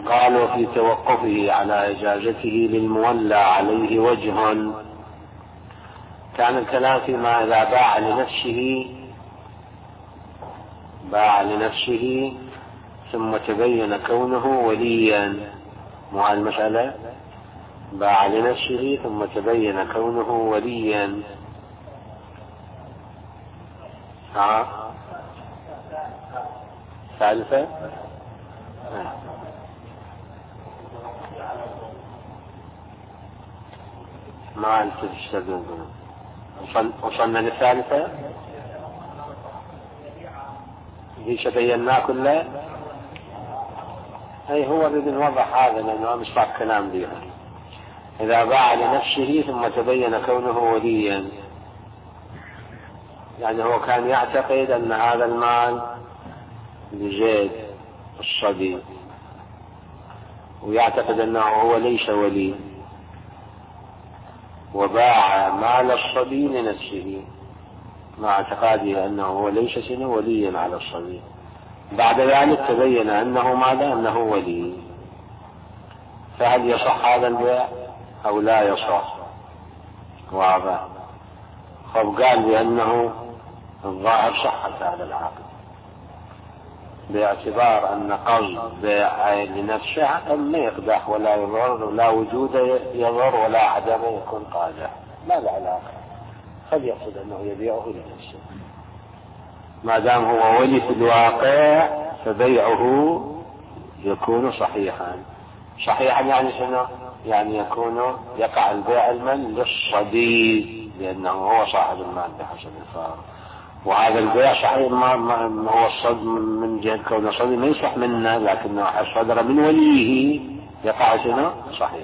قالوا في توقفه على إجازته للمولى عليه وجه. كان الكلام فيما إذا باع لنفسه ثم تبين كونه وليا. مو هذه المسألة؟ باع لنفسه ثم تبين كونه وليا. ثالثة ما أنت تشتغل. وصلنا للثالثة دي شبيناه كله. أي هو بدون وضح هذا لأنه مش بعد كلام بيها. إذا باع لنفسه ثم تبين كونه وليا، يعني هو كان يعتقد أن هذا المال لزيد الصبي، ويعتقد أنه هو ليس ولي، وباع مال الصبي لنفسه مع اعتقاده أنه هو ليس وليا على الصبي. بعد ذلك تبين أنه ماذا؟ أنه ولي. فهل يصح هذا البيع أو لا يصح؟ واضح. قال بأنه الظاهر صحة هذا العقد باعتبار أن قصد بيع لنفسه ما يقدح ولا يضر، لا وجود يضر ولا عدم يكون قادح، ما له علاقة. قد يقصد أنه يبيعه لنفسه، ما دام هو ولي في الواقع فبيعه يكون صحيحا. يعني شنو؟ يعني يقع البيع المن للصبي لأنه هو صاحب المال بحسب الفارق. وهذا البيع صحيح ما هو الصد من جهة كونه صدي ما يصح منه، لكنه صدر من وليه يقع صحيح.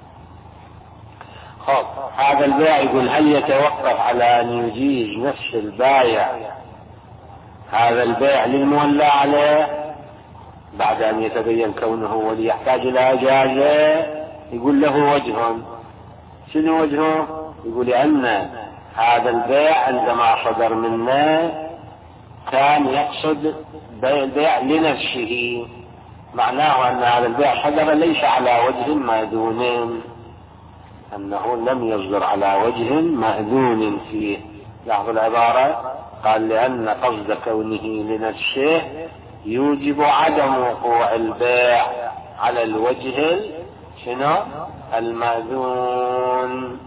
هذا البيع يقول هل يتوقف على أن يجيز نفس البايع هذا البيع للمولى عليه بعد أن يتبين كونه ولي يحتاج إلى إجازة؟ يقول له وجه. شنو وجهه؟ يقول لأن هذا البيع عندما صدر منه كان يقصد البيع لنفسه، معناه أن هذا البيع صدر ليس على وجه مأذون، أنه لم يصدر على وجه مأذون فيه. لاحظوا العبارة، قال لأن قصد كونه لنفسه يوجب عدم وقوع البيع على الوجه المأذون.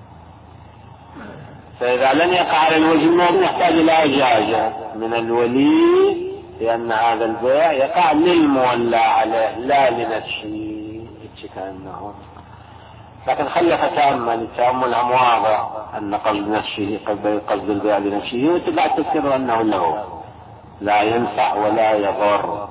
فإذا لم يقع على الوجه المأذون يحتاج إلى إجازة من الولي، لأن هذا البيع يقع للمولى عليه لا لنفسه كأنه. لكن خلف تأملهم واضح أن قصد نفسه قصد البيع لنفسه، وتبع تذكر أنه له لا ينفع ولا يضر،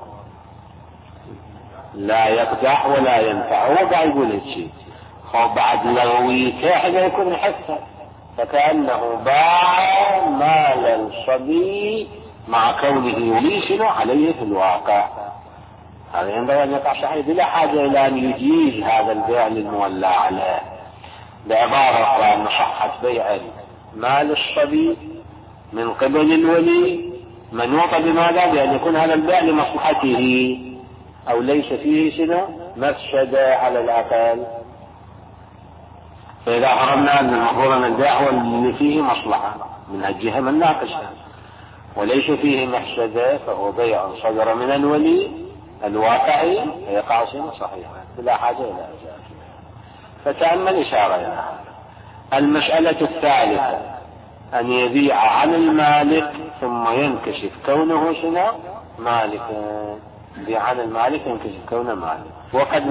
لا يقدح ولا ينفع. هو قاعد يقول هالشيء. بعد لغويته هذا يكون حسن، فكأنه باع مال الصبي مع كونه ولي عليه في الواقع. هذا ينبغي أن يقع صحيح بلا حاجة إلى أن يجيز هذا البيع للمولى عليه. بعبارة أن صحة بيع مال الصبي من قبل الولي منوطة بماذا؟ بأن يكون هذا البيع لمصلحته أو ليس فيه مفسدة على الأقل. فإذا حرمنا أن المفروض أن البيع هو اللي فيه مصلحة من الجهة من ناقشها وليس فيه مفسدة، فهو بيع صدر من الولي الواقعي فيقع صحيحا بلا حاجة إلى إجازة. فتأمل إشارة إلى هذا. المسألة الثالثة أن يبيع عن المالك ثم ينكشف كونه مالكا. يبيع عن المالك ينكشف كونه مالك. وقد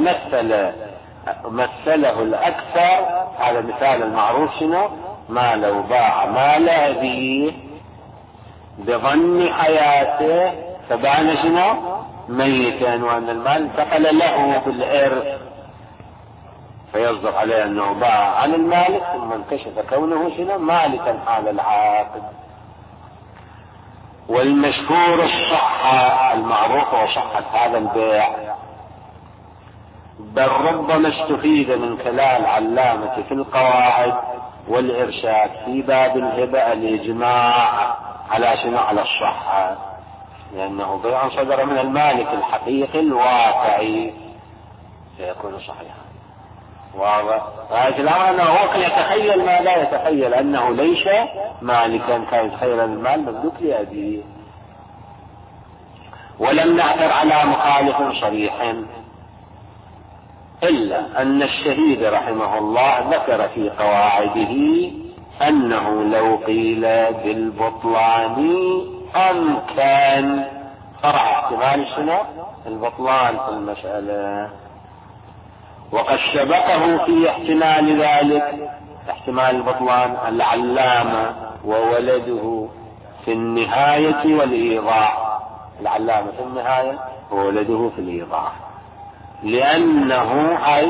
مثله الأكثر، هذا مثال المعروف ما لو باع مال أبيه بظن حياته فبان ميتا، وأن المال انتقل له بالإرث، فيصدق عليه أنه باع عن المالك ثم انكشف كونه مالكا حال العاقد. والمشهور الصحة المعروف وصحة هذا البيع، بل ربما استفيد من كلام العلامة في القواعد والإرشاد في باب الهبة الإجماع على على الصحة، لأنه بيع صدر من المالك الحقيقي الواقعي فيكون صحيحا. واضح؟ غاية الأمر أنه هو كان يتخيل ما لا يتخيل، أنه ليس مالكا، كان يتخيل المال مملوك لأبيه. ولم نعثر على مخالف صريح، إلا أن الشهيد رحمه الله ذكر في قواعده أنه لو قيل بالبطلان أمكن، فرع احتمال شنو؟ البطلان في المسألة. وقد سبقه في احتمال ذلك، احتمال البطلان، العلامة وولده في النهاية والإيضاح. العلامة في النهاية وولده في الإيضاح، لأنه أي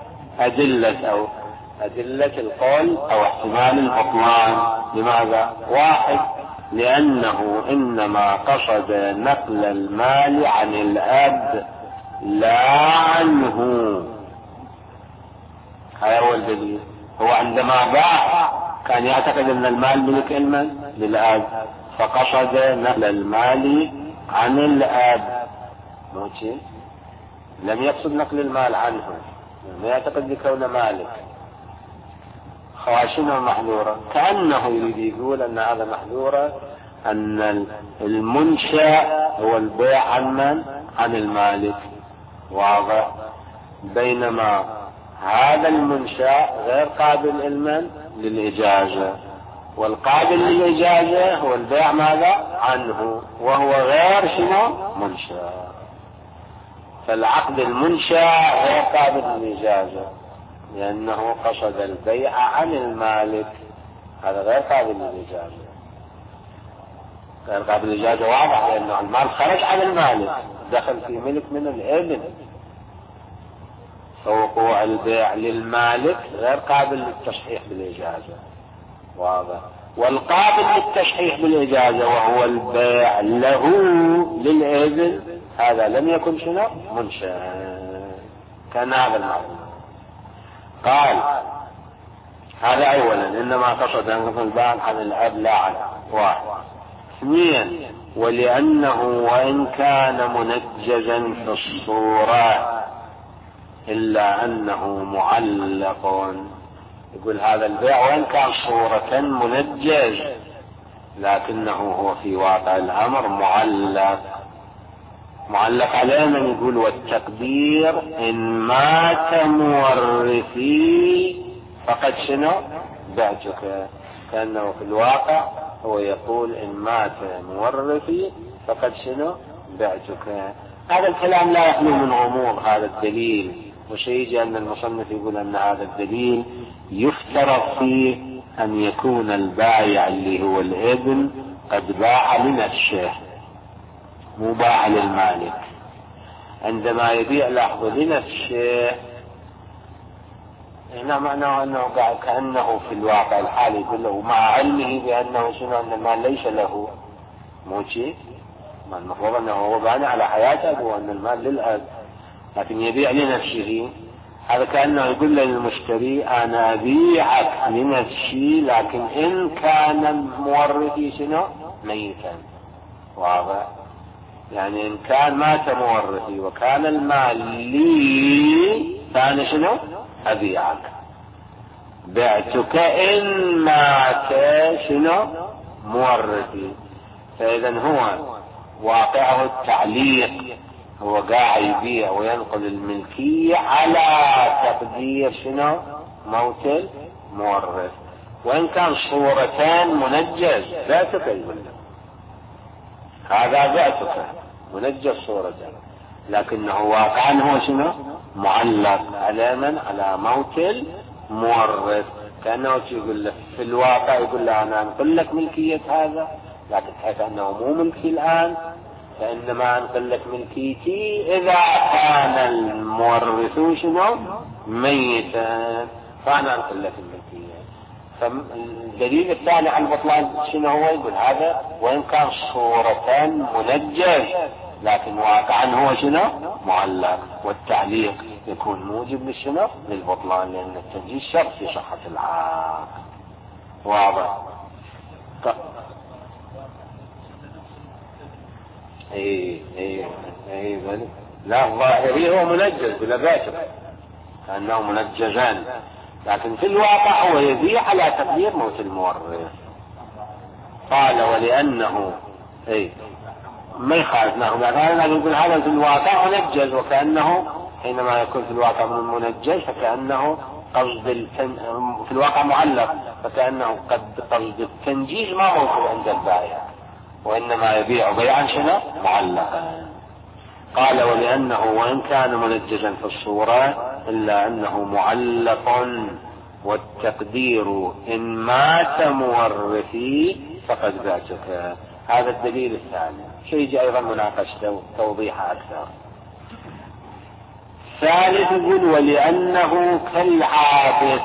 أدلة القول أو احتمال البطلان. لماذا؟ واحد، لأنه إنما قصد نقل المال عن الأب لا عنه. هذا هو الدليل. هو عندما باع كان يعتقد أن المال ملك للأب، فقصد نقل المال عن الأب، موجه. لم يقصد نقل المال عنه، لم يعتقد بكون مالك. خواشنا محذورة، كأنه يريد يقول أن هذا محذورة، أن المنشأ هو البيع عن من؟ عن المالك. واضح؟ بينما هذا المنشأ غير قابل علما للإجازة، والقابل للإجازة هو البيع ماذا؟ عنه، وهو غير شنو؟ منشأ. فالعقد المنشأ غير قابل للإجازة لأنه قصد البيع عن المالك، هذا غير قابل للإجازة. غير قابل للإجازة واضح، لأنه المال خرج عن المالك، دخل في ملك من الابن، فوقوع البيع للمالك غير قابل للتصحيح بالإجازة. واضح؟ والقابل للتصحيح بالإجازة وهو البيع له للابن، هذا لم يكن شنو؟ منشأ. كان هذا المعنى. قال هذا أولا، إنما قصد أن يكون البيع عن الأب لا عنه. واحد. اثنين، ولأنه وإن كان منجزا في الصورة إلا أنه معلق. يقول هذا البيع وإن كان صورة منجز، لكنه هو في واقع الأمر معلق عليه من يقول والتقدير إن مات مورثي فقد شنو؟ بعتك. كأنه في الواقع هو يقول إن مات مورثي فقد شنو؟ بعتك. هذا الكلام لا يخلو من غموض. هذا الدليل وشيء أن المصنف يقول أن هذا الدليل يفترض فيه أن يكون البائع اللي هو الابن قد باع لنفسه، مو باع للمالك. عندما يبيع لحظة لنفسه هنا معناه أنه كأنه في الواقع الحالي يقول له مع علمه بأنه شنو؟ أن المال ليس له، مو شيء. ما المفروض أنه هو باني على حياته وأن المال للأب، لكن يبيع لنفسه. هذا كأنه يقول للمشتري أنا أبيعك لنفسي، لكن إن كان مورثي شنو؟ ميتا. واضح؟ يعني إن كان مات مورثي وكان المال لي فأنا شنو؟ أبيعك. بعتك إن مات شنو؟ مورثي. فإذا هو واقعه التعليق، هو قاعد يبيع وينقل الملكية على تقدير شنو؟ موت المورث. وإن كان صورتان منجز بعتك، يقول هذا بعتك منجز صورتان، لكنه واقعا هو شنو؟ معلق على من؟ على موت المورث. كأنه يقول له في الواقع يقول له أنا أنقل لك ملكية هذا، لكن حيث أنه مو ملكي الآن فإنما أنقل لك ملكيتي إذا كان المورث شنو؟ ميتا، فأنا أنقل لك الملكية. فالدليل الثاني على البطلان شنو هو؟ يقول هذا وإن كان صورتان منجز، لكن واقعا هو شنو؟ معلق. والتعليق يكون موجب للشنو؟ للبطلان، لأن التنجيز شرط في صحة العقد. واضح؟ ايه لا، الظاهري هو منجز بلا باشر. كأنه منجزا، لكن في الواقع هو يبيع على تقدير موت المورث. قال ولأنه ما يخالف نحن يقول هذا في الواقع منجز، وكأنه حينما يكون في الواقع من المنجز فكأنه قصد في الواقع معلق، فكأنه قصد التنجيز ما موجود عند البائع، وإنما يبيع بيعا شنو معلقا. قال ولأنه وإن كان منجزا في الصورة إلا أنه معلق، والتقدير إن مات مورثي فقد بعتك. هذا الدليل الثاني. سيجي أيضا مناقشته توضيحها أكثر. ثالث يقول ولأنه كالعابد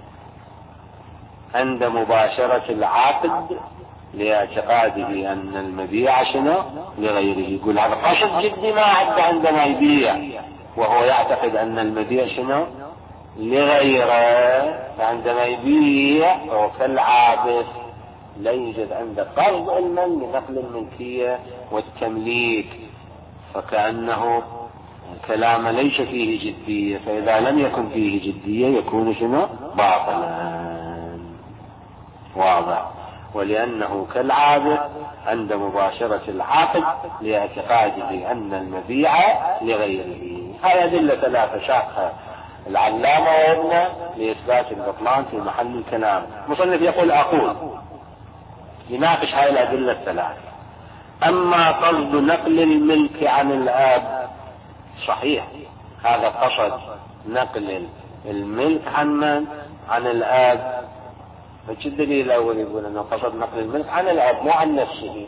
عند مباشرة العقد لاعتقاده أن المبيع شنو لغيره. يقول هذا قصد جدي ما عنده عندما يبيع، وهو يعتقد أن المبيع شنو لغيره، فعندما يبيع هو كالعابد لا يوجد عنده قصد علما لنقل الملكية والتمليك، فكأنه كلام ليس فيه جدية، فإذا لم يكن فيه جدية يكون شنو باطلا. واضح. ولأنه كالعابد عند مباشرة العقد لاعتقاده أن المبيع لغيره. هذه أدلة ثلاثة شاقها العلامة وابنه لإثبات البطلان في محل الكلام. مصنف يقول أقول يناقش هذه الأدلة الثلاثة. أما قصد نقل الملك عن الآب صحيح، هذا قصد نقل الملك عن من؟ عن الآب. فش الدليل الأول؟ يقول أنه قصد نقل الملك عن الآب مو عن نفسه،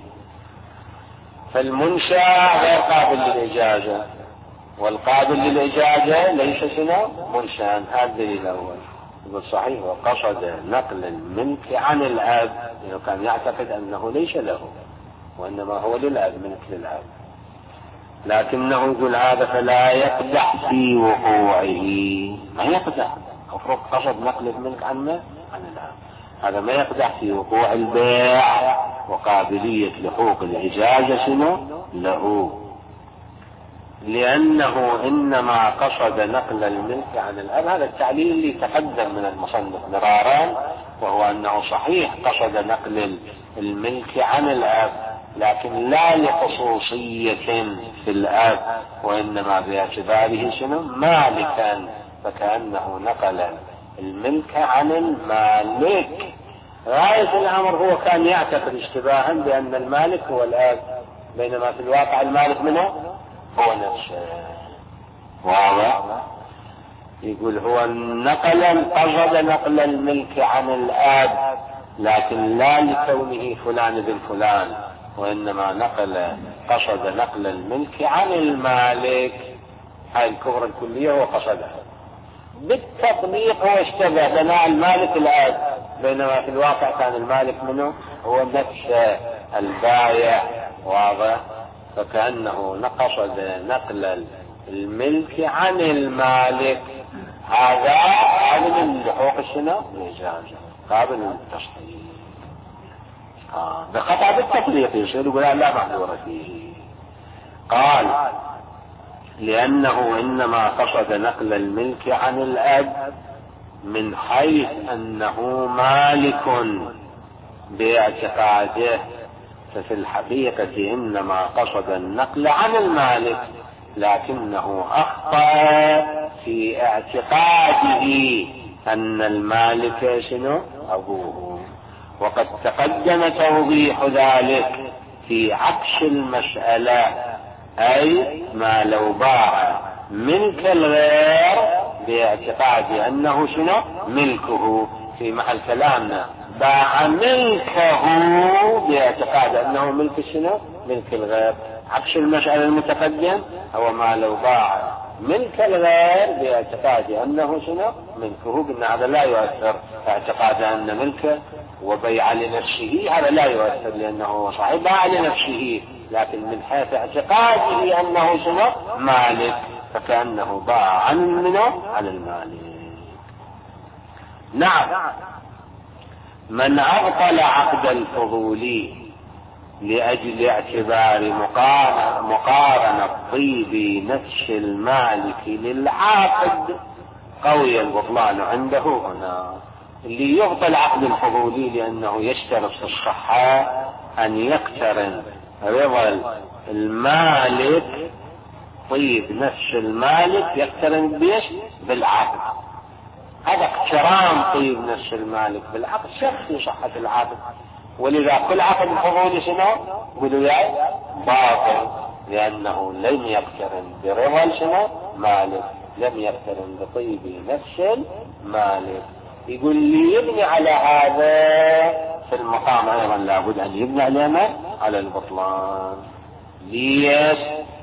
فالمنشأ غير قابل للإجازة، والقابل للإجازة ليس شنو منشأ. هذا الدليل الأول. يقول صحيح وقصد نقل الملك عن الآب، لأنه كان يعتقد أنه ليس له وإنما هو للآب، ملك للآب، لكنه يقول هذا فلا يقدح في وقوعه. ما يقدح، المفروض قصد نقل الملك عن الآب، هذا ما يقدح في وقوع البيع وقابلية لحوق الإجازة شنو له، لأنه إنما قصد نقل الملك عن الأب. هذا التعليل اللي تقدم من المصنف مرارا، وهو أنه صحيح قصد نقل الملك عن الأب، لكن لا لخصوصية في الأب، وإنما باعتباره شنو مالكا، فكأنه نقل الملك عن المالك. غاية الأمر هو كان يعتقد اشتباها بأن المالك هو الأب، بينما في الواقع المالك منه هو نفسه. واضح. يقول هو قصد نقل الملك عن الآب، لكن لا لكونه فلان بن فلان، وإنما قصد نقل الملك عن المالك. هاي الكفر الكلية هو قصدها. بالتطبيق هو اشتبه بناء المالك الآب، بينما في الواقع كان المالك منه هو نفس البايع. واضح. فكأنه قصد نقل الملك عن المالك. هذا قابل لحقوق الشنو الإجازة، قابل للتصحيح. بقطع بالتطبيق يصير يقول لا محذور فيه. قال لأنه إنما قصد نقل الملك عن الأب من حيث أنه مالك باعتقاده، ففي الحقيقة إنما قصد النقل عن المالك، لكنه أخطأ في اعتقاده أن المالك شنو أبوه. وقد تقدم توضيح ذلك في عكس المسألة، أي ما لو باع ملك الغير باعتقاد أنه شنو ملكه، في محل كلامنا باع ملكه باعتقاد أنه ملك شنو ملك الغير. عكس المسألة المتقدم هو ما لو باع ملك الغير باعتقاد أنه شنو ملكه. قلنا هذا لا يؤثر، اعتقاد أن ملكه وبيع لنفسه هذا لا يؤثر، لأنه صحيح باع لنفسه، لكن من حيث اعتقاده أنه شنو مالك، فكأنه باع عن المالك. نعم. من أبطل عقد الفضولي لأجل اعتبار مقارنة طيب نفس المالك للعاقد قوي البطلان عنده هنا. اللي يبطل عقد الفضولي لأنه يشترط في الصحة أن يقترن رضا المالك، طيب نفس المالك يقترن بيش بالعقد. هذا اقتران طيب نفس المالك بالعقد شرط في صحة العقد. ولذا كل عقد الفضولي شنو؟ قولوا ياي باطل، لأنه لم يقترن برضا شنو؟ مالك، لم يقترن بطيب نفس المالك. يقول لي يبني على هذا في المقام أيضا لابد أن يبني على البطلان. ليش؟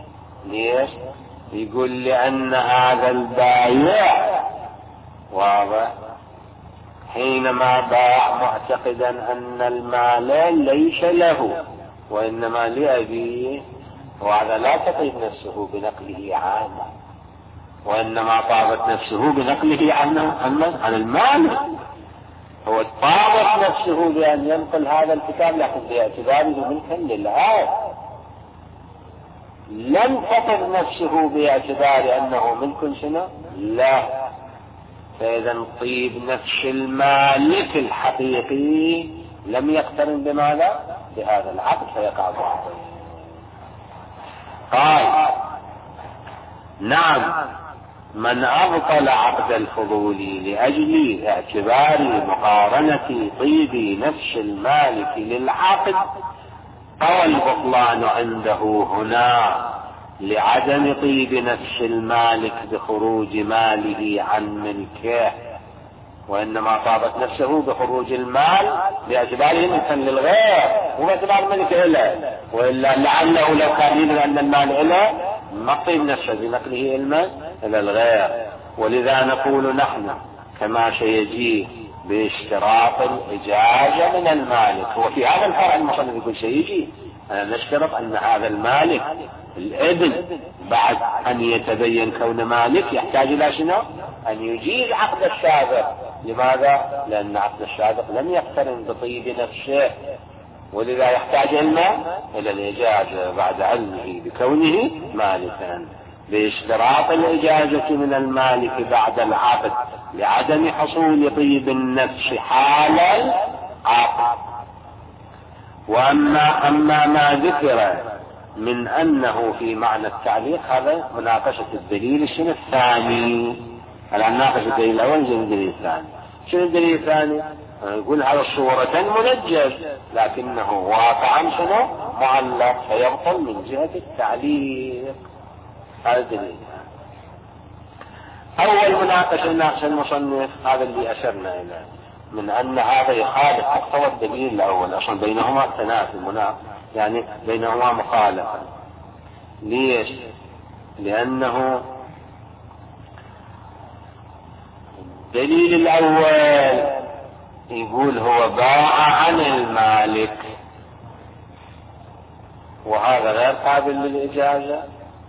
يقول لأن هذا البايع واضح حينما باع معتقدا أن المال ليس له وإنما لأبيه، وهذا لا تطيب نفسه بنقله عنه، وإنما طابت نفسه بنقله عن المال. هو طابت نفسه بأن ينقل هذا الكتاب لكن باعتباره ملكا للآب، لم تطب نفسه باعتبار أنه ملك شنو؟ لا. فإذا طيب نفس المالك الحقيقي لم يقترن بماذا؟ بهذا العقد فيقع باطل. قال نعم من أبطل عقد الفضول لأجل اعتبار مقارنة طيب نفس المالك للعقد قوى البطلان عنده هنا لعدم طيب نفس المالك بخروج ماله عن ملكه، وإنما طابت نفسه بخروج المال باعتباره ملكا للغير وباعتبار ملك له، وإلا لعله لو كان يدري أن المال له ما طيب نفسه بنقله إلى الغير. ولذا نقول نحن كما سيجي باشتراط الإجازة من المالك. وفي هذا الفرع المصنف يقول سيجي نشترط أن هذا المالك الابن بعد أن يتبين كون مالك يحتاج إلى شنو؟ أن يجيز عقد السابق. لماذا؟ لأن عقد السابق لم يقترن بطيب نفسه، ولذا يحتاج إلى الإجازة بعد علمه بكونه مالكا باشتراط الإجازة من المالك بعد العقد لعدم حصول طيب النفس حال العقد. وأما ما ذكر من أنه في معنى التعليق هذا مناقشة الدليل الثاني. الآن ناقش الدليل الأول زي الدليل الثاني. شنو الدليل الثاني؟ يقول هذا الصورة منجز لكنه واقعا شنو؟ معلق فيبطل من جهة التعليق. هذا الدليل. أول مناقشة ناقش المصنف هذا اللي أشرنا إليه من أن هذا يخالف مقتضى الدليل الأول. أصلا بينهما تنافي يعني بينهما مخالفة. ليش؟ لأنه الدليل الأول يقول هو باع عن المالك وهذا غير قابل للإجازة،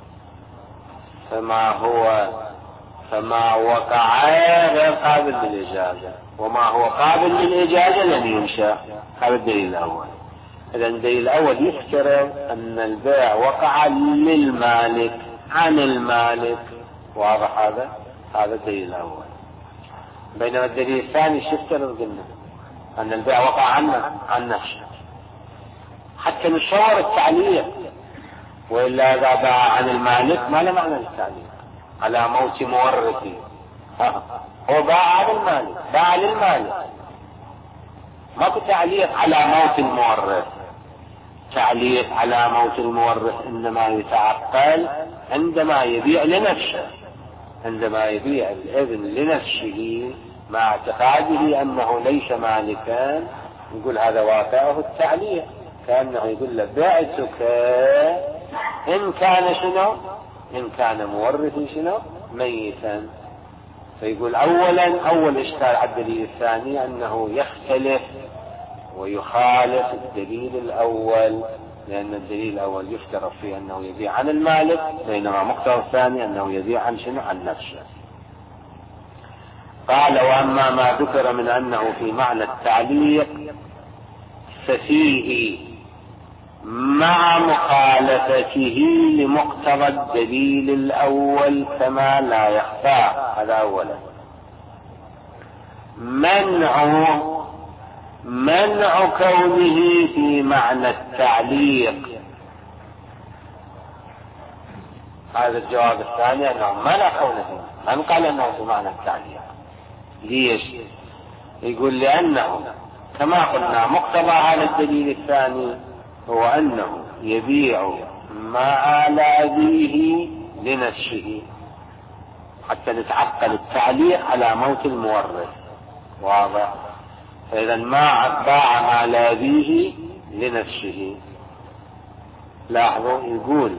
فما وقع غير قابل للإجازة، وما هو قابل للإجازة لن ينشأ. هذا الدليل الأول. إذن الدليل الأول يفترض أن البيع وقع للمالك عن المالك، واضح هذا الدليل الأول. بينما الدليل الثاني يفترض قلنا أن البيع وقع عن نفسه حتى نصور التعليق، وإلا إذا باع عن المالك ما له معنى التعليق على موت مورثه. هو باع عن المالك، باع للمالك، ماكو تعليق على موت المورث. تعليق على موت المورث إنما يتعقل عندما يبيع لنفسه، عندما يبيع الابن لنفسه مع اعتقاده أنه ليس مالكا، يقول هذا واقعه التعليق، كأنه يقول له بعتك إن كان شنو؟ إن كان مورثا شنو؟ ميتا. فيقول أول إشكال على الدليل الثاني أنه يختلف ويخالف الدليل الأول، لأن الدليل الأول يفترض فيه أنه يبيع عن المالك، بينما مقتضى الثاني أنه يبيع عن شنو؟ عن نفسه. قال وأما ما ذكر من أنه في معنى التعليق ففيه مع مخالفته لمقتضى الدليل الأول كما لا يخفى. هذا أولا. منع كونه في معنى التعليق. هذا الجواب الثاني أنه منع كونه، من قال أنه في معنى التعليق؟ ليش؟ يقول لأنه كما قلنا مقتضى هذا الدليل الثاني هو أنه يبيع ما على أبيه لنفسه، حتى نتعقل التعليق على موت المورث، واضح؟ فإذا ما باع ما على أبيه لنفسه. لاحظوا يقول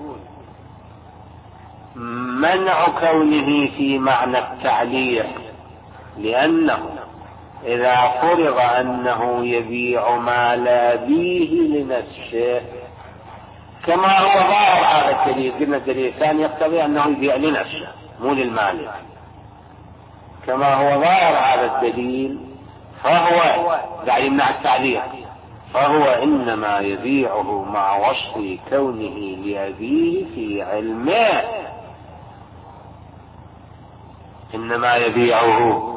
منع كونه في معنى التعليق، لأنه إذا فرض أنه يبيع مال أبيه لنفسه كما هو ظاهر هذا الدليل، قلنا الدليل الثاني يقتضي أنه يبيع لنفسه مو للمالك، كما هو ظاهر هذا الدليل فهو قاعد يمنع التعليق، فهو إنما يبيعه مع وصف كونه لأبيه في علمه، إنما يبيعه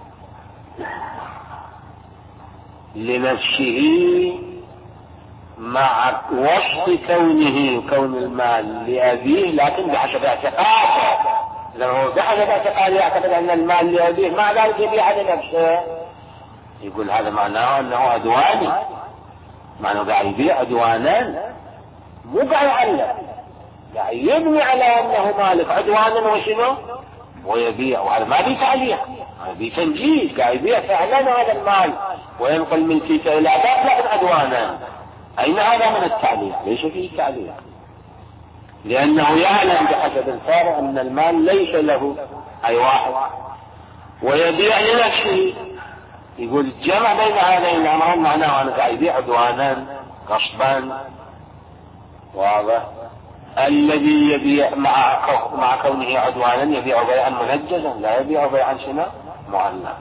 لنفسه مع وصف كون المال لأبيه، لكن بحسب اعتقاده. لو بحسب اعتقاده يعتقد أن المال لأبيه مع ذلك يبيع لنفسه، يقول هذا معناه أنه عدواني، معناه قاعد يبيع عدوانا مو قاعد يعلم، قاعد يبني على أنه مالك عدوانا وشنو ويبيع، وهذا ما بيه تعليق، هذا بيه تنجيز، قاعد يبيع فعلا هذا المال وينقل ملكيته إلى ذاك لكن عدوانا. أين هذا من التعليق؟ ليس فيه تعليق، لأنه يعلم بحسب الفارع أن المال ليس له أي واحد ويبيع لنفسه. يقول الجمع بين هذين الأمرين معناه أنه قاعد يبيع عدوانا غصبا، واضح؟ الذي يبيع مع كونه عدوانا يبيع بيعا منجزا، لا يبيع بيعا شنو معلقا.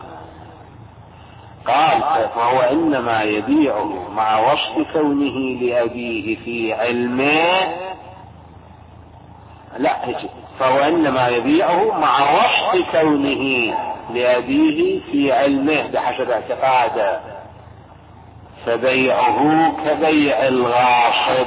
قال فهو إنما يبيعه مع وصف كونه لأبيه في علمه، لا فهو إنما يبيعه مع وصف كونه لأبيه في علمه بحسب اعتقاده، فبيعه كبيع الغاصب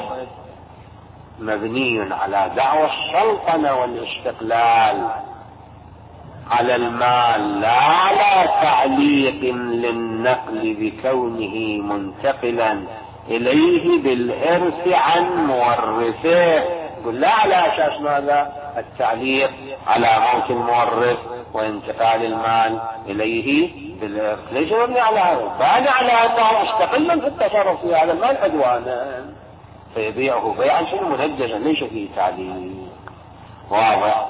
مبني على دعوى السلطنة والاستقلال على المال، لا على تعليق للنقل بكونه منتقلا إليه بالإرث عن مورثه. يقول لا على أساس ماذا؟ التعليق على موت المورث وانتقال المال إليه بالإرث، ليس مبني على هذا، بني على أنه مستقلا في التصرف في هذا المال عدوانا، فيبيعه بيعا شنو منجزا ليس فيه تعليق، واضح؟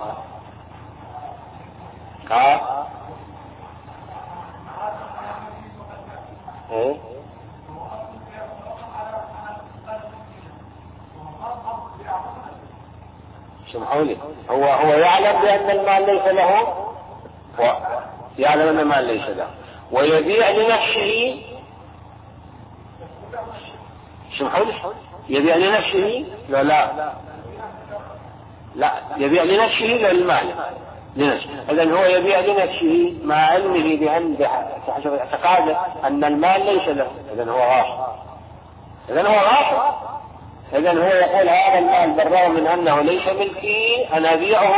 ايه سمحولي، هو يعلم بأن المال ليس له، يعلم أن المال ليس له ويبيع لنفسه. سمحولي، يبيع لنفسه لا يبيع لنفسه للمال لنفسه. إذن هو يبيع لنفسه مع علمه بأن بحسب اعتقاده أن المال ليس له، إذن هو غاصب. إذن هو يقول هذا المال بالرغم من أنه ليس ملكي أنا أبيعه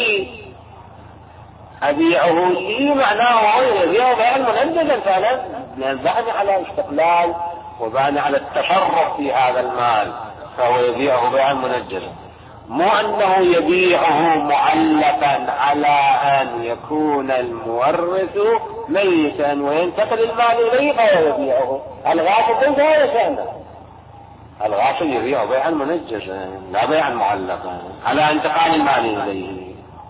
لي معناه هو يبيعه بيعا منجزا فعلا، لأن بني على الاستقلال وبني على التصرف في هذا المال، فهو يبيعه بيعا منجزا، مو أنه يبيعه معلقا على أن يكون المورث ميتا وينتقل المال إليه فيبيعه. الغاصب ليس هذا شأنه، الغاصب يبيعه بيعا منجزا لا بيعا معلقا على انتقال المال إليه.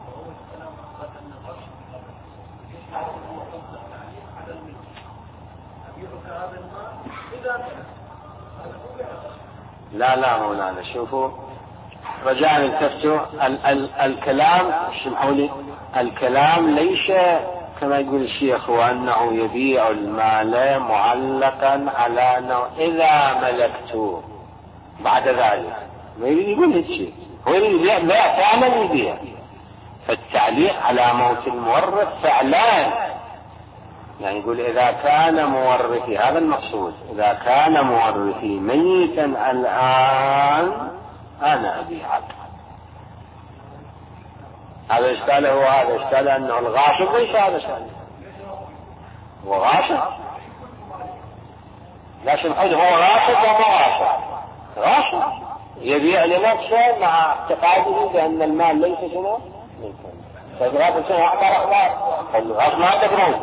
لا مولانا، شوفوا رجاء التفتوا الكلام، اسمحوا لي، الكلام ليس كما يقول الشيخ هو أنه يبيع المال معلقا على أنه إذا ملكته بعد ذلك، ما يريد يقول هيك شيء، هو يريد يبيع فعلا يبيع، فالتعليق على موت المورث فعلا يعني يقول إذا كان مورثي، هذا المقصود، إذا كان مورثي ميتا الآن أنا أبيعك. هذا إشكاله، هو هذا إشكاله أنه الغاصب ليس هذا إشكاله، هو غاصب، لكن هو غاصب وما غاصب، غاصب يبيع لنفسه مع اعتقاده بأن المال ليس شنو؟ فالغاصب شنو أعطى أخبار، الغاصب ما تقرون،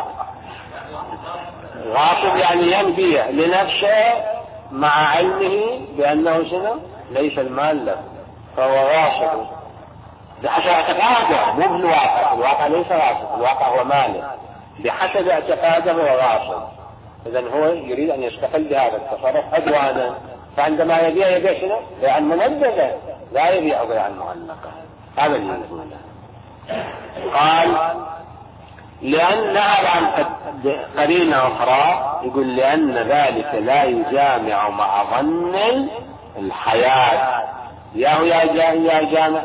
غاصب يعني ينبيع لنفسه مع علمه بأنه شنو؟ ليس المال له، فهو غاصب بحسب اعتقاده، مو بالواقع، الواقع ليس غاصب، الواقع هو ماله، بحسب اعتقاده هو غاصب. إذن هو يريد أن يستقل بهذا التصرف عدوانا، فعندما يبيع شنو؟ بيعا منبذا، لا يبيع بيعا معلقا. هذا اللي يقوله. قال لأن عن قرينة أخرى، يقول لأن ذلك لا يجامع مع ظن الحياة. يا جامع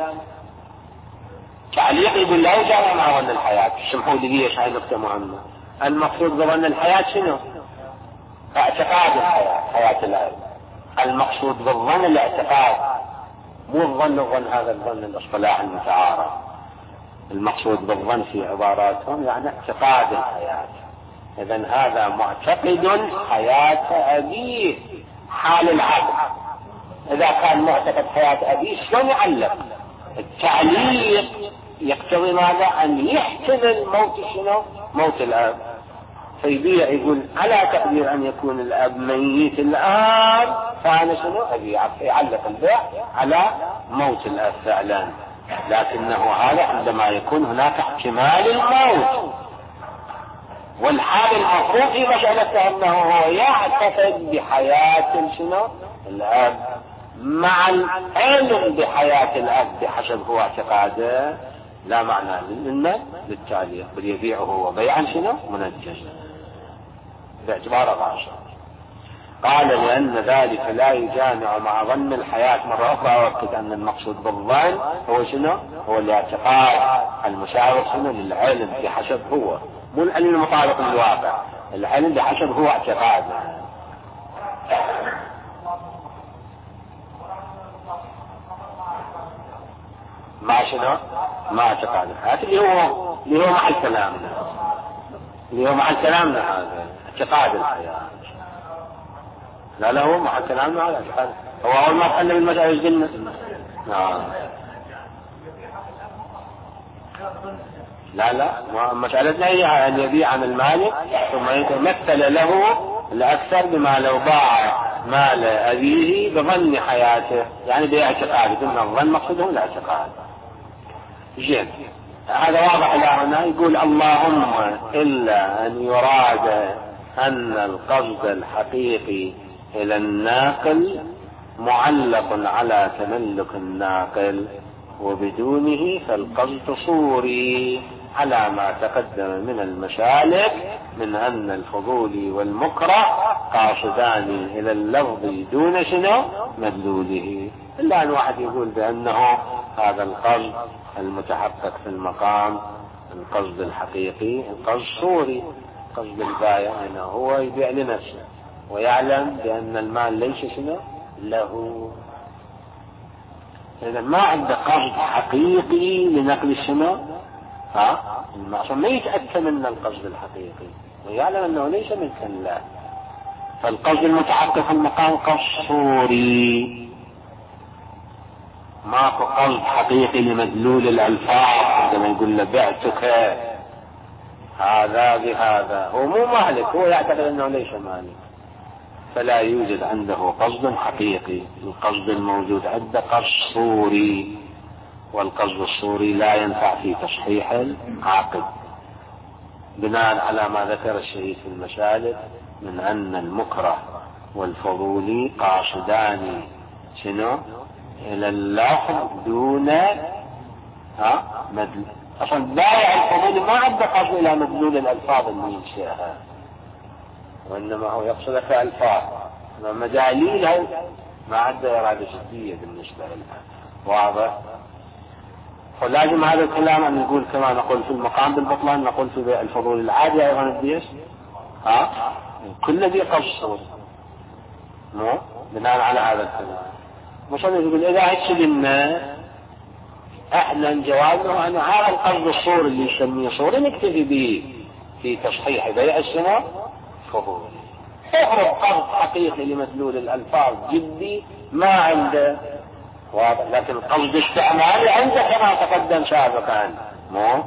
تعليق يقول لا يجامع مع ظن الحياة. سمحوا لي ليش هاي نقطة مهمة. المقصود بظن الحياة شنو؟ اعتقاد الحياة، حياة العلم. المقصود بالظن الاعتقاد، مو الظن هذا الظن الاصطلاح المتعارف. المقصود بالظن في عباراتهم يعني اعتقاد الحياة. إذن هذا معتقد حياة أبيه حال العبد. إذا كان معتقد حياة أبيه شلون يعلق؟ التعليق يقتضي ماذا؟ أن يحتمل موت شنو؟ موت الأب، فيبيع يقول على تقدير أن يكون الأب ميت الآن فأنا شنو أبيع، يعلق البيع على موت الأب فعلا. لكنه هذا عندما يكون هناك احتمال الموت، والحال المفروض في مسألة أنه هو يعتقد بحياة شنو؟ الأب، مع العلم بحياة الأب بحسب هو اعتقاده، لا معنى للتعليق، بل يبيعه هو بيعا شنو؟ منجزا باعتبار غاصب. قال لأن ذلك لا يجامع مع ظن الحياة. مرة أخرى أؤكد أن المقصود بالظن هو شنو؟ هو الاعتقاد المشاور شنو؟ للعلم بحسب هو، مو العلم المطابق للواقع، العلم بحسب هو اعتقاده. مع شنو؟ مع اعتقاد الحياة اللي هو محل كلامنا، هذا اعتقاد الحياة. لا هو محل كلامنا هذا اعتقاد. هو أول ما تكلم المسألة الجنة. لا مسألتنا هي أن يبيع عن المالك ثم يتمثل له الأكثر بما لو باع مال أبيه بظن حياته، يعني باعتقاد، ثم الظن مقصده الاعتقاد. زين، هذا واضح إلى هنا. يقول اللهم إلا أن يراد أن القصد الحقيقي إلى الناقل معلق على تملك الناقل، وبدونه فالقصد صوري على ما تقدم من المسالك من أن الفضول والمكره قاصدان إلى اللفظ دون شنو؟ مدلوله. إلا أن واحد يقول بأنه هذا القصد المتحقق في المقام القصد الحقيقي القصد صوري، قصد البايع أنه هو يبيع لنفسه ويعلم بأن المال ليس شنو؟ له. إذا ما عنده قصد حقيقي لنقل الشنو؟ المعصوم ما يتأكد من القصد الحقيقي ويعلم أنه ليس ملكا له، فالقصد المتحقق في المقام قصد صوري، ماكو قصد حقيقي لمدلول الألفاظ. عندما يقول له بعتك هذا بهذا، هو مو مالك، هو يعتقد أنه ليس مالك، فلا يوجد عنده قصد حقيقي. القصد الموجود عنده قصد صوري، والقصد الصوري لا ينفع في تصحيح العقد، بناء على ما ذكر الشيخ في المسالك من أن المكره والفضولي قاصدان شنو؟ إلى اللفظ دون مدلول. أصلا بائع الفضولي ما عنده قصد إلى مدلول الألفاظ اللي ينشئها، وإنما هو يقصد كألفاظ، مجاليلها ما عنده إرادة جدية بالنسبة لها. واضح؟ ولازم هذا الكلام أن نقول كما نقول في المقام بالبطلان نقول في الفضول العادي أيضا الديش كل ذي قصد صوري مو بناء على هذا الكلام. مش يقول إذا هتشدنا احنا جوابنا أن هذا القصد الصوري اللي يسميه صوري نكتفي به في تصحيح بيع السنة فضولي. اخرج قصد حقيقي لمدلول الألفاظ جدي ما عنده واضح، لكن قصد استعمالي عنده كما تقدم سابقا مو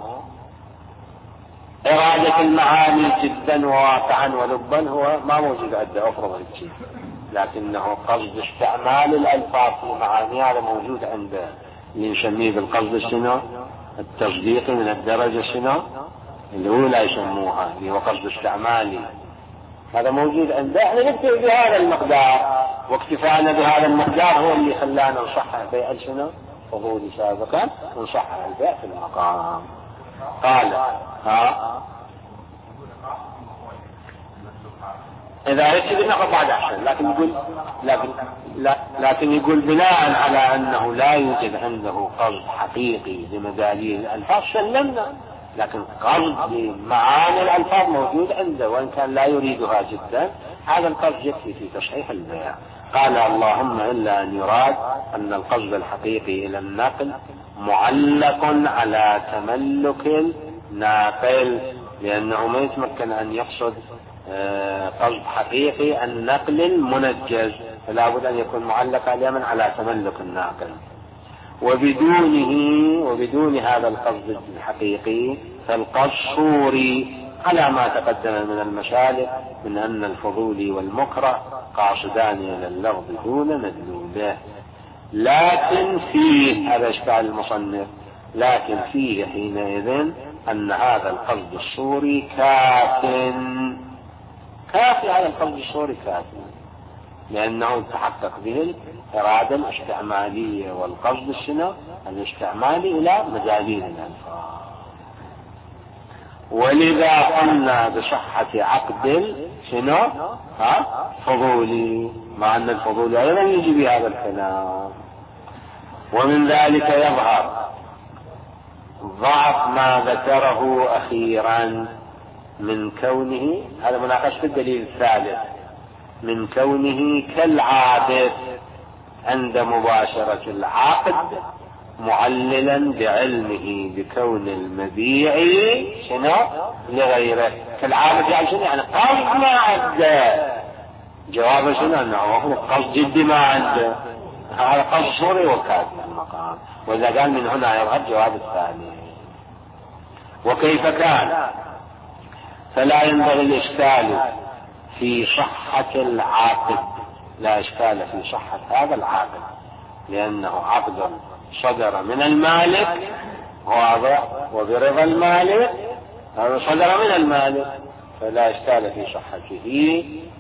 إرادة المعاني جدا وواقعا ولبا هو ما موجود عنده أفرض الشيء، لكنه قصد استعمال الألفاظ في معاني هذا موجود عنده اللي نسميه بالقصد السنة التصديقي من الدرجة السنة الأولى يسموها اللي هو قصد استعمالي، هذا موجود عنده. احنا نكتفي بهذا المقدار، واكتفاءنا بهذا المقدار هو اللي خلانا نصحح بيع السنة فضولي سابقا ونصحح البيع في المقام. قال إذا يكتب نقض بعد أحسن، لكن يقول بناء على أنه لا يوجد عنده قصد حقيقي لمداليل الألفاظ سلمنا، لكن قصد معاني الألفاظ موجود عنده وإن كان لا يريدها جدا، هذا القصد يكفي في تصحيح البيع. قال اللهم إلا أن يراد أن القصد الحقيقي إلى النقل معلق على تملك الناقل، لأنه ما يتمكن أن يقصد قصد حقيقي النقل المنجز، فلا بد أن يكون معلق على على تملك الناقل. وبدون هذا القصد الحقيقي فالقصد صوري على ما تقدم من المشالك من أن الفضولي والمكره قاصدان إلى اللفظ دون مدلوله. لكن فيه هذا إشكال المصنف، لكن فيه حينئذ أن هذا القصد الصوري كافي على القصد الصوري كافي، لأنه تحقق به الإرادة الاستعمالية والقصد السنة الاستعمالي إلى مداليل الألفاظ. ولذا قلنا بصحة عقد السنة فضولي، مع أن الفضولي أيضا يجي بهذا الكلام. ومن ذلك يظهر ضعف ما ذكره أخيرا من كونه، هذا مناقشة الدليل الثالث، من كونه كالعابث عند مباشرة العقد معللا بعلمه بكون المبيع شنو لغيره. كالعابث يعني شنو؟ يعني قصد ما عنده، جواب شنو؟ انه هو قصد جدي ما عنده، هذا قصد صوري وكافي المقام. واذا قال من هنا يظهر جواب الثاني. وكيف كان فلا ينبغي الإشكال في صحة العقد، لا إشكال في صحة هذا العقد لأنه عقد صدر من المالك واضح وبرضا المالك، هذا صدر من المالك فلا إشكال في صحته.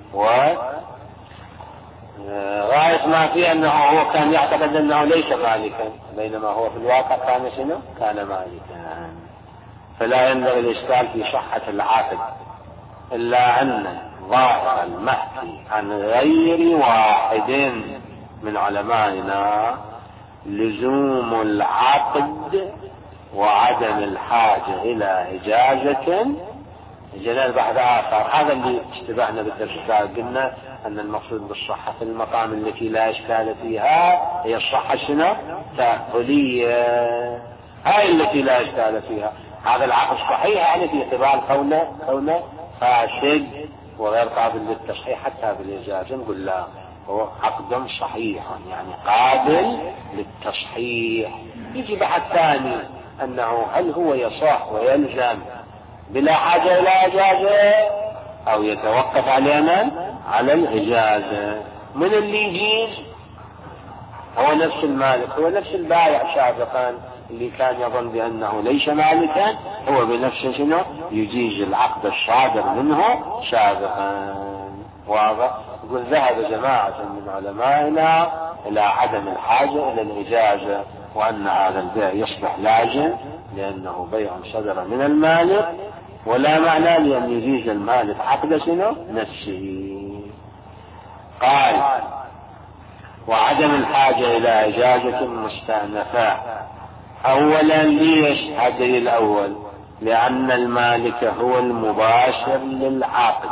وغاية ما فيه أنه هو كان يعتقد أنه ليس مالكا بينما هو في الواقع كان شنو؟ كان مالكا. فلا ينبغي الإشكال في صحة العقد إلا أن ظاهر المحكي عن غير واحد من علمائنا لزوم العقد وعدم الحاجة إلى إجازة جلال بعد آخر. هذا اللي اشتبهنا بالدرس السابق، قلنا أن المقصود بالصحة في المقام التي لا إشكال فيها هي الصحة شنو؟ تأكلية، هاي التي لا إشكال فيها. هذا العقد صحيح يعني في اعتبار كونه فاسد وغير قابل للتصحيح حتى بالإجازة، نقول لا هو عقد صحيح يعني قابل للتصحيح. يجي بحث ثاني أنه هل هو يصح ويلزم بلا حاجة إلى إجازة أو يتوقف علينا على الإجازة. من اللي يجيز هو نفس المالك، هو نفس البائع سابقا اللي كان يظن بأنه ليس مالكا، هو بنفسه شنو يجيز العقد الصادر منه سابقا. واضح؟ يقول ذهب جماعة من علمائنا إلى عدم الحاجة إلى الإجازة، وأن هذا البيع يصبح لازم لأنه بيع صدر من المالك، ولا معنى لأن يجيز المالك عقد شنو نفسه. قال وعدم الحاجة إلى إجازة مستأنفة أولا ليش الدليل الأول؟ لأن المالك هو المباشر للعاقد،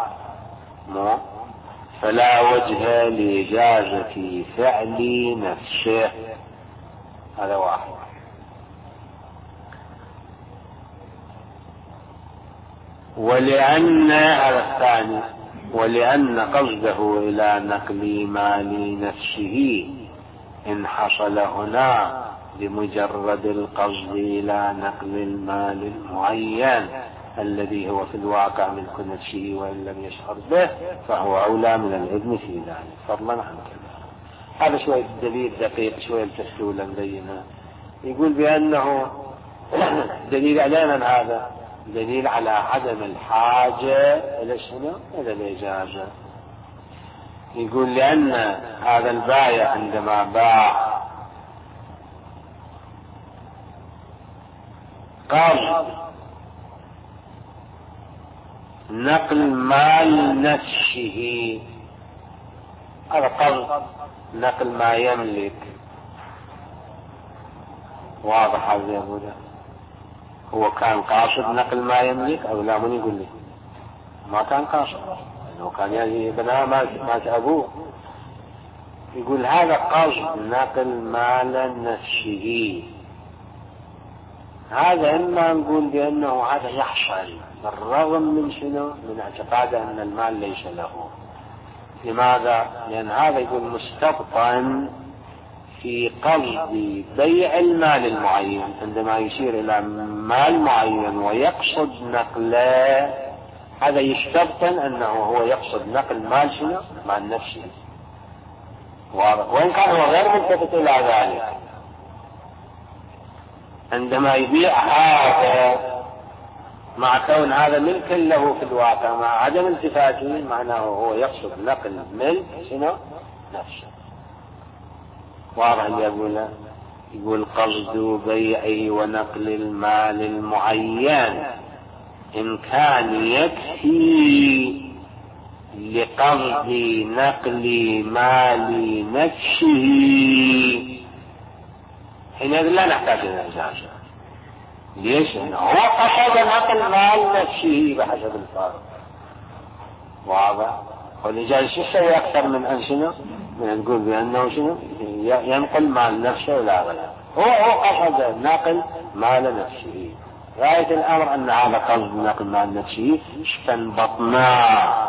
فلا وجه لإجازة فعل نفسه. هذا واحد. ولأن هذا الثاني، ولأن قصده إلى نقل مال نفسه إن حصل هنا بمجرد القصد إلى نقل المال المعين الذي هو في الواقع ملك نفسه وإن لم يشعر به، فهو أولى من الإذن في ذلك فضلا عن كذا. هذا شوية دليل دقيق، شوية تسهولا بينا. يقول بأنه دليل علينا هذا دليل على عدم الحاجة إلى شنو؟ إلى الإجازة. يقول لأن هذا البائع عندما باع قصد نقل مال نفسه، هذا قصد نقل ما يملك، واضح هذا يا أبو ده؟ هو كان قاصد نقل ما يملك أو لا؟ من يقول لي ما كان قاصد، لأنه كان يعني بناء مات أبوه. يقول هذا قصد نقل مال نفسه، هذا إما نقول بأنه هذا يحصل بالرغم من شنو؟ من اعتقاده أن المال ليس له. لماذا؟ لأن هذا يقول مستبطن في قصد بيع المال المعين، عندما يشير إلى مال معين ويقصد نقله، هذا يستبطن أنه هو يقصد نقل مال شنو؟ مال نفسه، واضح؟ وإن كان هو غير ملتفت إلى ذلك. عندما يبيع هذا مع كون هذا ملك له في الواقع مع عدم التفاته، معناه هو يقصد نقل ملك شنو؟ نفسه، واضح اللي يقول قصد بيعه ونقل المال المعين إن كان يكفي لقصد نقل مال نفسه، حينئذ لا نحتاج إلى إجازة. ليش؟ لأنه هو قصد نقل مال نفسه بحسب الفرق، واضح؟ والإجازة شو تسوي أكثر من أن شنو؟ من أن نقول بأنه شنو؟ ينقل مال نفسه إلى غيره. هو قصد نقل مال نفسه. غاية الأمر أن هذا قصد نقل مال نفسه استنبطناه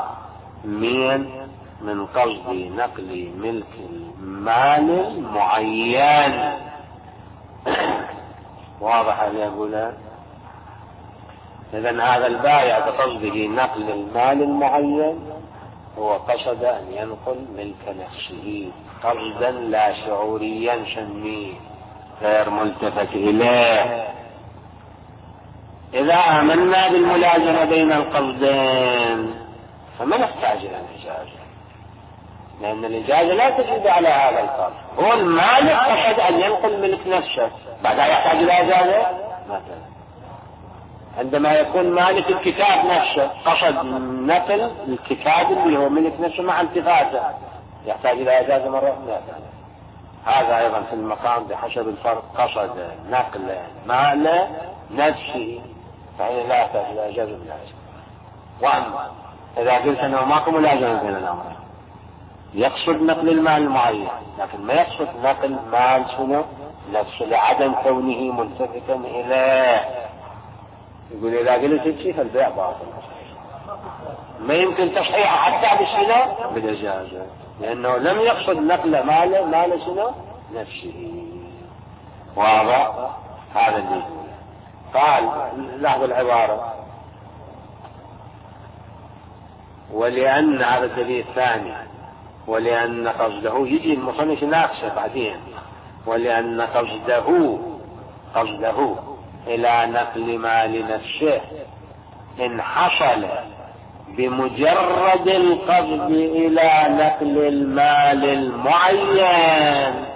من قصد نقل ملك المال المعين. واضح اللي يقوله؟ إذن هذا البائع بقصده نقل المال المعين هو قصد أن ينقل ملك نفسه قصدا لا شعوريا نسميه، غير ملتفت إليه. إذا آمنا بالملازمة بين القصدين فما نحتاج إلى الإجازة، لأن الإجازة لا تجد على هذا القصد. هو المالك قصد أن ينقل ملك نفسه، بعدها يحتاج إلى إجازة؟ مثلا عندما يكون مالك الكتاب نفسه قصد نقل الكتاب اللي هو ملك نفسه مع التفاته، يحتاج إلى إجازة مرة؟ لا. هذا أيضا في المقام بحسب الفرق، قصد نقل مال نفسه فإن لا يحتاج إلى إجازة بالعكس. وأما إذا قلت أنه ماكو ملازمة بين الأمرين، يقصد نقل المال المعين لكن ما يقصد نقل مال شنو؟ نفسه لعدم كونه ملتفتا إليه، يقول إذا قلت شيء فالبيع باطل، ما يمكن تصحيحه حتى بشنو؟ بالإجازة، لأنه لم يقصد نقل مال شنو؟ نفسه. واضح؟ هذا اللي قال. لاحظ العبارة ولأن هذا الدليل الثاني، ولأن قصده يجي المصنف ناقشه بعدين، ولأن قصده إلى نقل مال نفسه إن حصل بمجرد القصد إلى نقل المال المعين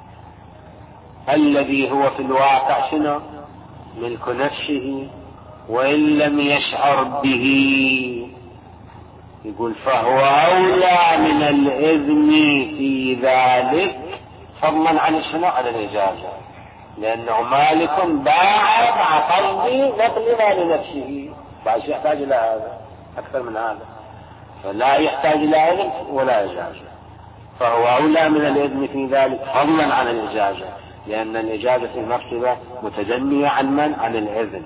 الذي هو في الواقع شنو؟ ملك نفسه وإن لم يشعر به، يقول فهو أولى من الإذن في ذلك فضلا عن شنو؟ عن الإجازة. لأنه مالك باع مع قصد نقلها لنفسه، فايش يحتاج إلى هذا أكثر من هذا؟ فلا يحتاج إلى إذن ولا إجازة، فهو أولى من الإذن في ذلك فضلا عن الإجازة، لأن الإجازة في المرتبة متجنية عن من؟ عن الإذن.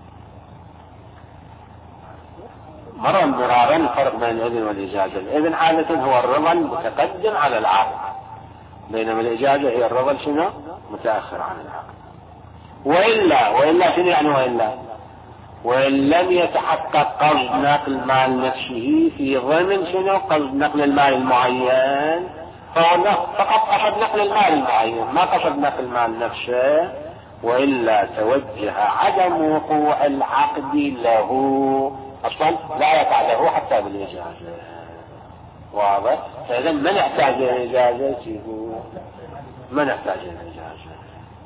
مرة مرارا الفرق بين الإذن والإجازة. الإذن عادة هو الرضا المتقدم على العقد، بينما الإجازة هي الرضا شنو؟ متأخر عن العقد. وإلا شنو يعني وإن لم يتحقق قصد نقل مال نفسه في ضمن شنو؟ قصد نقل المال المعين، فهو فقط قصد نقل المال المعين ما قصد نقل مال نفسه، وإلا توجه عدم وقوع العقد له، أصلا لا يقع له حتى بالإجازة. واضح؟ فإذا من يحتاج إلى الإجازة؟ من يحتاج إلى الإجازة؟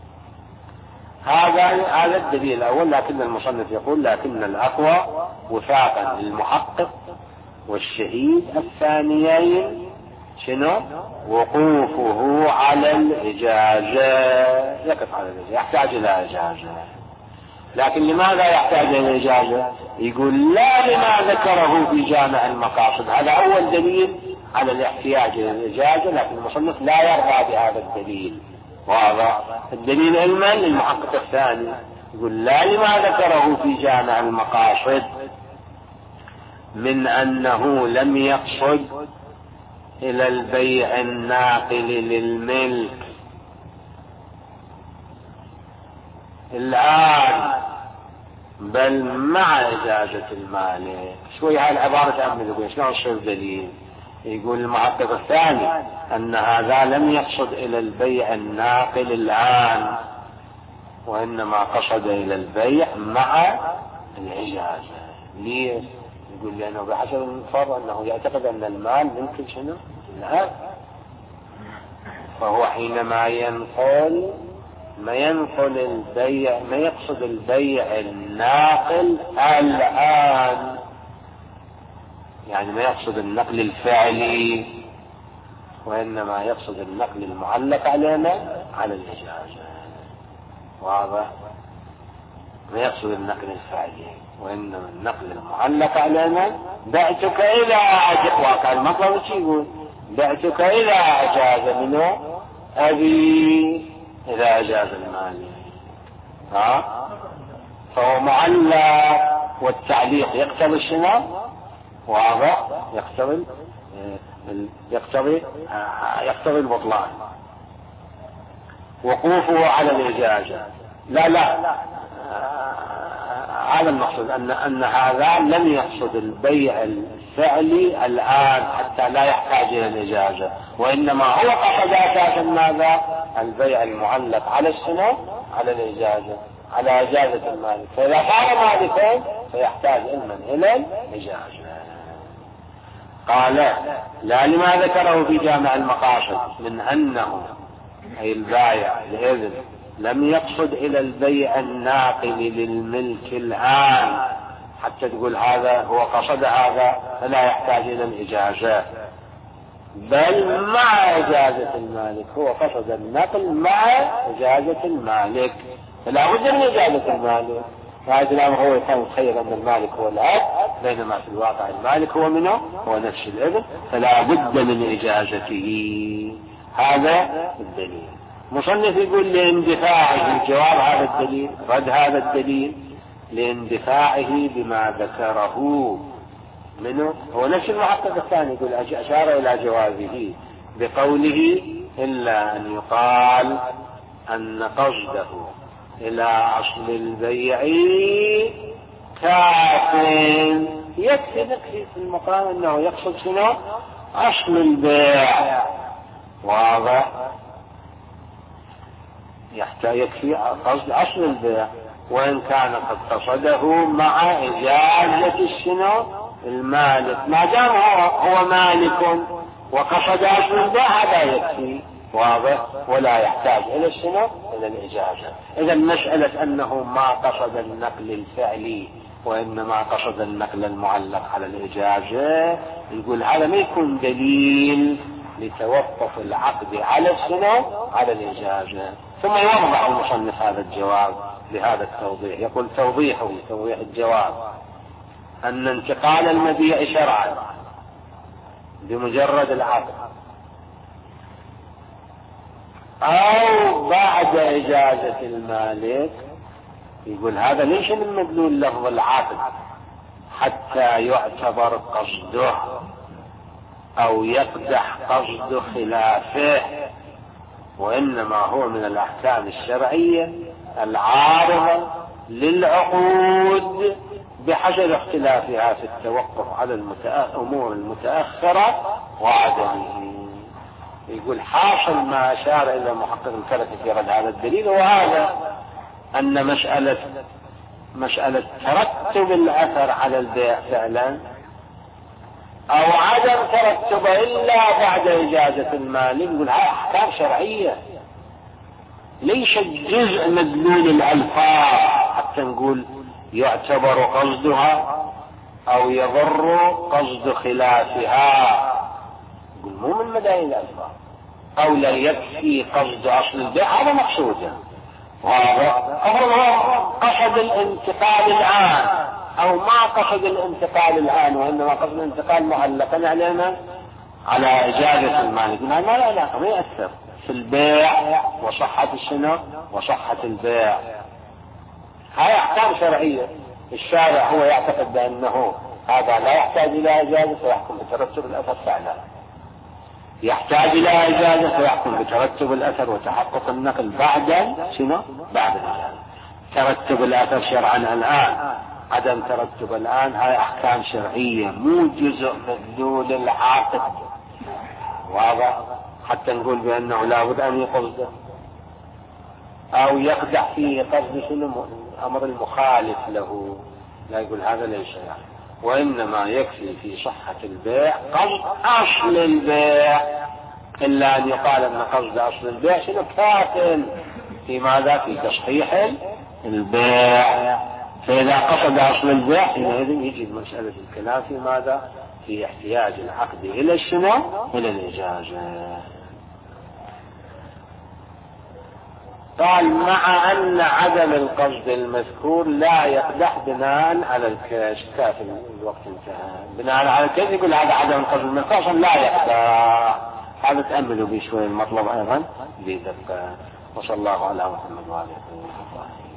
هذا الدليل الأول. لكن المصنف يقول لكن الأقوى وفاقا للمحقق والشهيد الثانيين شنو؟ وقوفه على الإجازة، يقف على الإجازة، يحتاج إلى إجازة. لكن لماذا يحتاج إلى الإجازة؟ يقول لا لما ذكره في جامع المقاصد، هذا أول دليل على الاحتياج إلى الإجازة، لكن المصنف لا يرضى بهذا الدليل. واضح؟ الدليل علما للمحقق الثاني، يقول لا لما ذكره في جامع المقاصد من أنه لم يقصد إلى البيع الناقل للملك الآن بل مع إجازة المالك. شوي هاي العبارة تأمل شلون تصير دليل. يقول المحقق الثاني أن هذا لم يقصد إلى البيع الناقل الآن، وإنما قصد إلى البيع مع الإجازة. ليه؟ يقول لأنه بحسب المفر أنه يعتقد أن المال ممكن شنو؟ الآن، فهو حينما ما ينقل البيع ما يقصد البيع الناقل الآن، يعني ما يقصد النقل الفعلي، وإنما يقصد النقل المعلق علينا على الإجازة. واضح؟ ما يقصد النقل الفعلي، وإنما النقل المعلق علينا بعتك إلى واقع المطلب يقول بعتك إلى أجاز منه أبي إذا أجاز المال. فهو معلق، والتعليق يقتضي شنو؟ واضح؟ يقتضي البطلان. وقوفه على الإجازة لا هذا المقصود أن هذا لم يقصد البيع الفعلي الآن حتى لا يحتاج إلى الإجازة، وإنما هو قصد أساسا ماذا؟ البيع المعلق على السنة على الإجازة، على إجازة المالك. فإذا كان مالكا فيحتاج علما إلى الإجازة. قال لا لما ذكره في جامع المقاصد من أنه أي البايع الإذن لم يقصد إلى البيع الناقل للملك الآن حتى تقول هذا هو قصد هذا فلا يحتاج إلى الإجازة، بل مع إجازة المالك. هو قصد النقل مع إجازة المالك، فلا بد من إجازة المالك. هذا الأمر هو يكون خير أن المالك هو الأب، بينما في الواقع المالك هو منه هو نفس الابن، فلا بد من إجازته. هذا الدليل. مصنف يقول لاندفاعه جواب هذا الدليل، رد هذا الدليل لاندفاعه بما ذكره منه. هو نفس المحقق الثاني يقول أشار إلى جوابه بقوله إلا أن يقال أن قصده إلى أصل البيع كاف. يكفي في المقام أنه يقصد شنو؟ أصل البيع. واضح؟ يكفي قصد أصل البيع، وإن كان قد قصده مع إجازة الشنو؟ المالك. ما دام هو مالك وقصد أصل البيع هذا يكفي. واضح؟ ولا يحتاج إلى الشنو؟ إلى الإجازة. إذا مسألة أنه ما قصد النقل الفعلي وإنما قصد النقل المعلق على الإجازة، يقول هذا ما يكون دليل لتوقف العقد على الشنو؟ على الإجازة. ثم يوضح المصنف هذا الجواب بهذا التوضيح. يقول توضيح الجواب أن انتقال المبيع شرعا بمجرد العقد أو بعد إجازة المالك، يقول هذا ليس من مدلول لفظ العقد حتى يعتبر قصده أو يقدح قصد خلافه، وإنما هو من الأحكام الشرعية العارضة للعقود بحسب اختلافها في التوقف على الأمور المتأخرة وعدمه. يقول حاصل ما أشار إلى محقق الكرك في رد هذا الدليل، وهذا أن مسألة ترتب الأثر على البيع فعلا أو عدم ترتبه إلا بعد إجازة المالك، يقول هذا أحكام شرعية ليس جزء مدلول الألفاظ حتى نقول يعتبر قصدها أو يضر قصد خلافها. يقول مو من مدلول الألفاظ، أو لا يكفي قصد أصل البيع، هذا مقصوده. وهذا قصد الانتقال الآن أو ما قصد الانتقال الآن، وإنما قصد الانتقال معلقا علينا على إجازة المالك، ما لا علاقة، ما يأثر في البيع وصحة الشنو وصحة البيع. هاي أحكام شرعية. الشارع هو يعتقد بأنه هذا لا يحتاج إلى إجازة فيحكم بترتب الأثر فعلا، يحتاج إلى إجازة فيحكم بترتب الأثر وتحقق النقل بعد شنو؟ بعد الإجازة. ترتب الأثر شرعا الآن، عدم ترتب الآن، هاي أحكام شرعية مو جزء مدلول العقد. واضح؟ حتى نقول بأنه لابد أن يقصده أو يقدح فيه قصد شنو أمر المخالف له، لا يقول هذا ليس يعني. وإنما يكفي في صحة البيع قصد أصل البيع، إلا أن يقال أن قصد أصل البيع شنو كافٍ في ماذا؟ في تصحيح البيع. فإذا قصد أصل البيع حينئذ يجي مسألة الكلام في ماذا؟ في احتياج العقد إلى الشنو؟ إلى الإجازة. قال مع أن عدم القصد المذكور لا يقدح بناء على الكاف. الوقت انتهى. بناء على الكاف يقول هذا عدم القصد المذكور أصلا لا يقدح. هذا تأملوا به شوي المطلب أيضا بدقة. وصلى الله على محمد وعلى آله وصحبه.